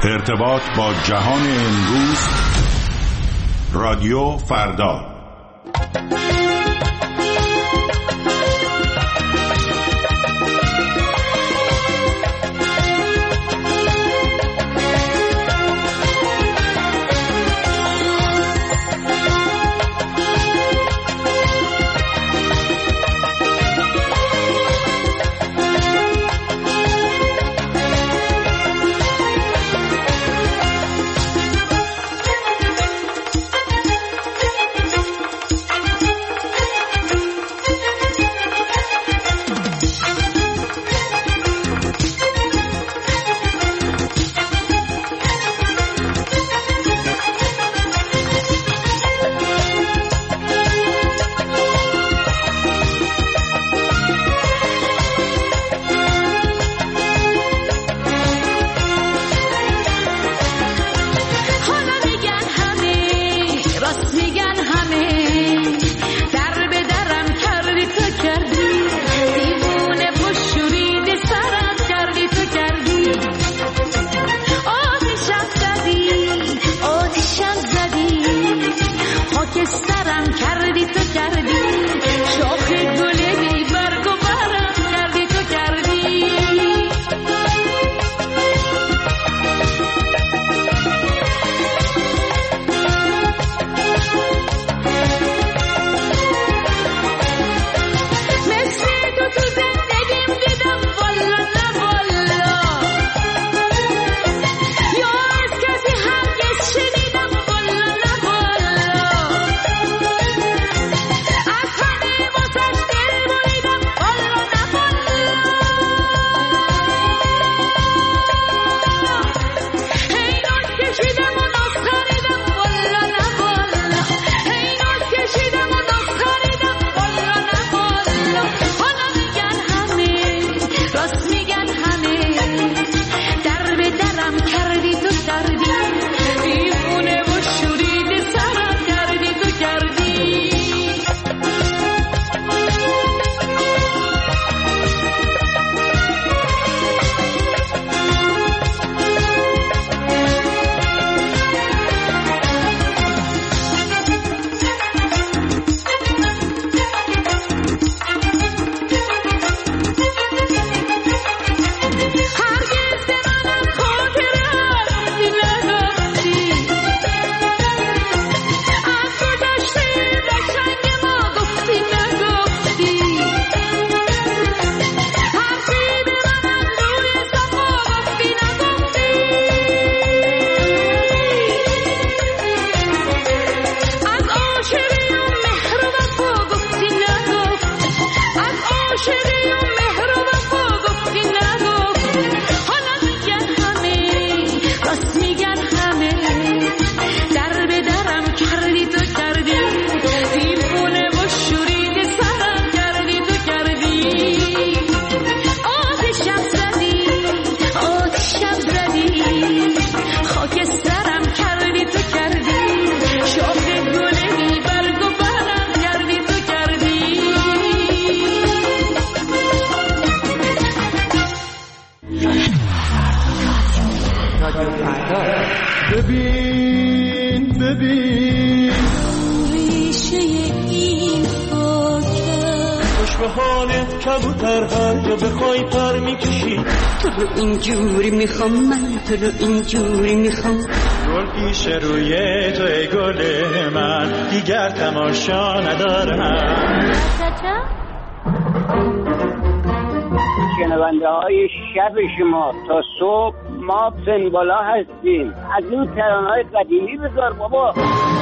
ارتباط با جهان امروز، رادیو فردا. تو رو اینجوری میخوام گل پیش روی توی گل من، دیگر تماشا ندارم. شنونده های شب شما تا صبح ما سنبالا هستیم. از این ترانه‌های قدیمی بذار بابا.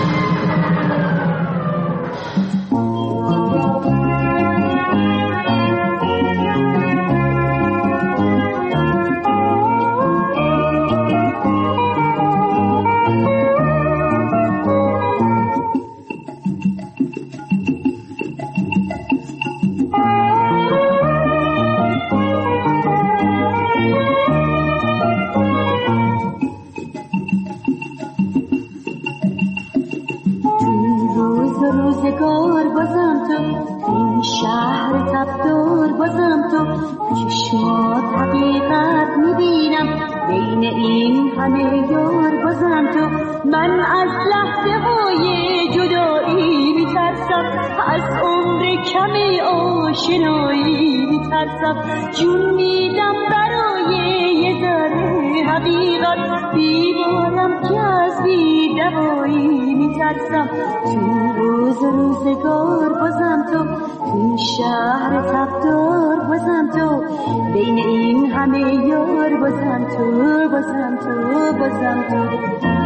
روزگار بازم تو، این شهر تبدار بازم تو، چشمات حقیقت میبینم بین این همه یار بازم تو. من از لحظه های جدایی میترسم، از عمر کم آشنایی میترسم. جون میدم برای یه ذره حقیقت، بیمارم که از بی‌دوایی میترسم. تو روزگار بازم تو، تو شهر تبدار بازم تو، بین این همه یار بازم تو، بازم تو، بازم تو.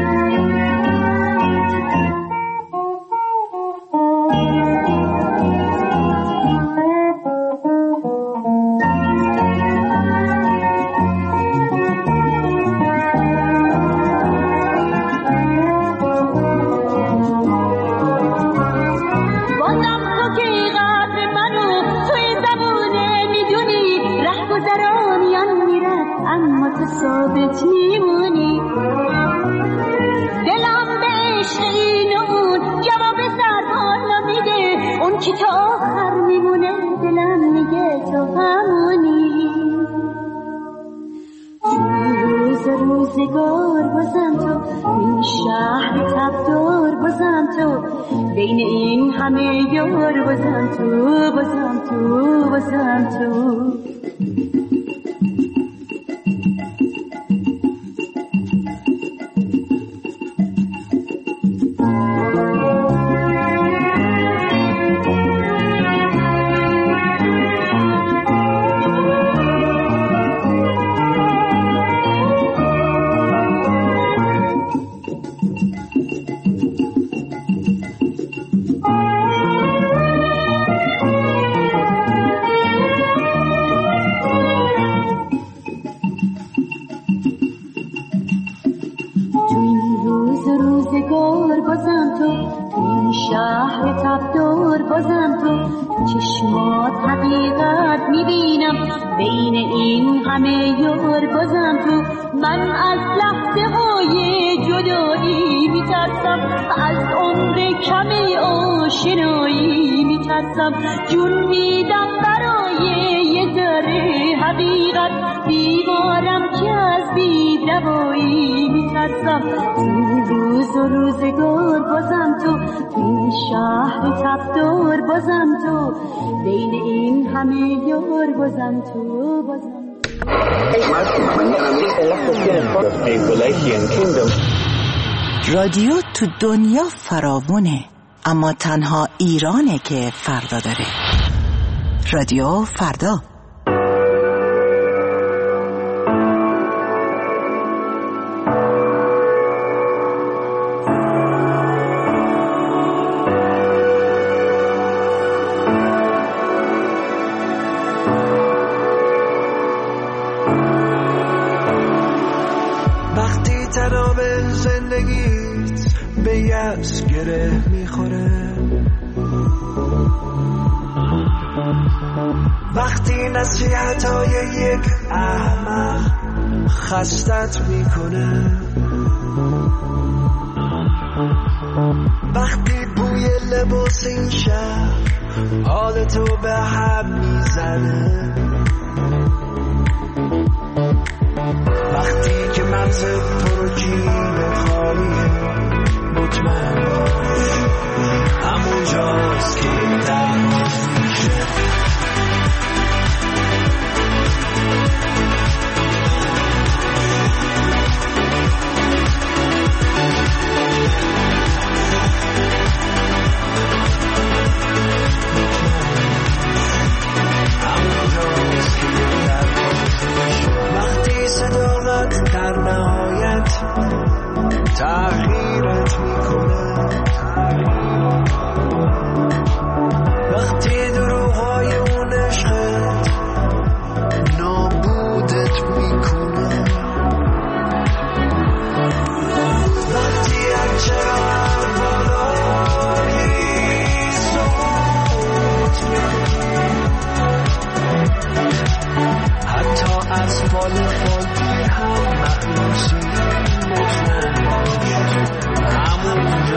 ثابت میمونی، دلم به عشق این اون جواب سرحال میده، اون که تا آخر میمونه دلم میگه تو همونی. روزگار بازم تو، این شهر تبدار بازم تو، بین این همه یار بازم تو، بازم تو، بازم تو. روزگار بازم تو، این شهر تبدار بازم تو، چشمات حقیقت میبینم، بین این همه یار بازم تو. من از لحظه های جدایی میترسم، از عمر کم آشنایی میترسم. جون میدم برای یه ذره حقیقت، بیمارم که از بی‌دوایی میترسم. روزگار بازم تو، این شهر تبدار بازم تو، بین این همه یار بازم تو، بازم. رادیو تو دنیا فراوونه، اما تنها ایرانه که فردا داره. رادیو فردا. گره میخوره وقتی نصیحتای یک احمق خستت میکنه، وقتی بوی لباس این شهر حالتو به هم میزنه، وقتی که مغزت پرو جیبت خالیه، مطمئن باش همونجاست که درماز میشه. وقتی صداقت در نهایت تغییرت میکنه، وقتی دروغای اون عشقت نابودت میکنه، وقتی هرچقدر بالایی صوت میکنی، حتی از بال فالگیر هم مخلوصی، مطمئن باش همون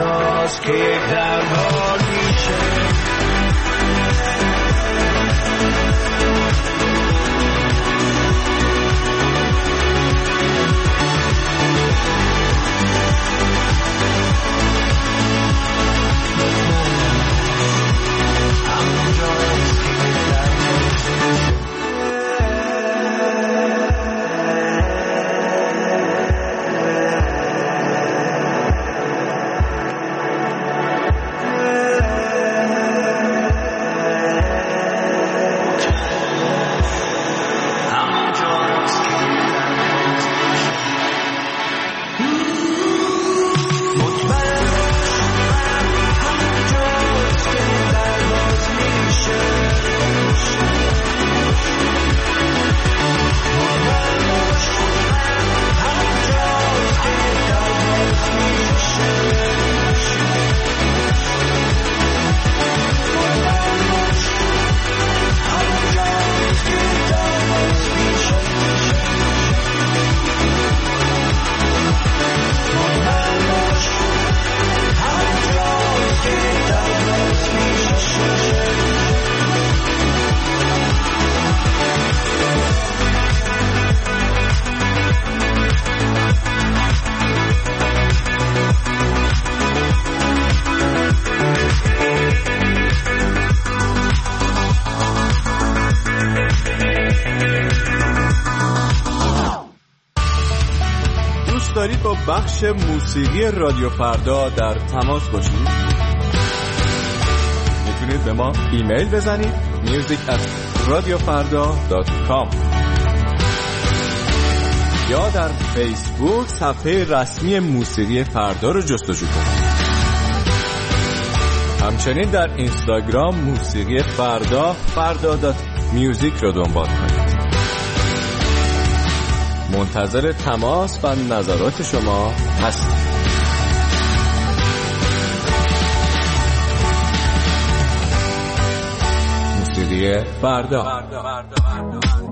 دوست دارید با بخش موسیقی رادیو فردا در تماس باشید، میتونید به ما ایمیل بزنید music@radiofarda.com یا در فیسبوک صفحه رسمی موسیقی فردا رو جستجو کنید. همچنین در اینستاگرام موسیقی فردا.music رو دنبال کنید. منتظر تماس و نظرات شما هستم. موسیقی فردا.